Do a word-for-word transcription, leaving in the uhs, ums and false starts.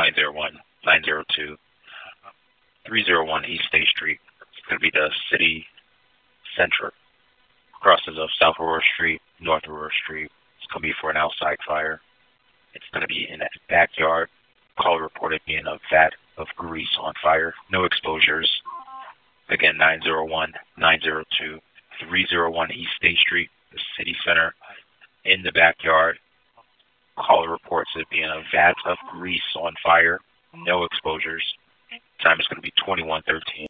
nine zero one, nine zero two, three zero one East State Street. It's going to be the city center. Crosses of South Aurora Street, North Aurora Street. It's going to be for an outside fire. It's going to be in a backyard. Caller reported being a vat of grease on fire. No exposures. Again, nine zero one, nine zero two, three zero one East State Street, the city center. In the backyard. Caller reports it being a vat of grease on fire. No exposures. Time is going to be twenty-one thirteen.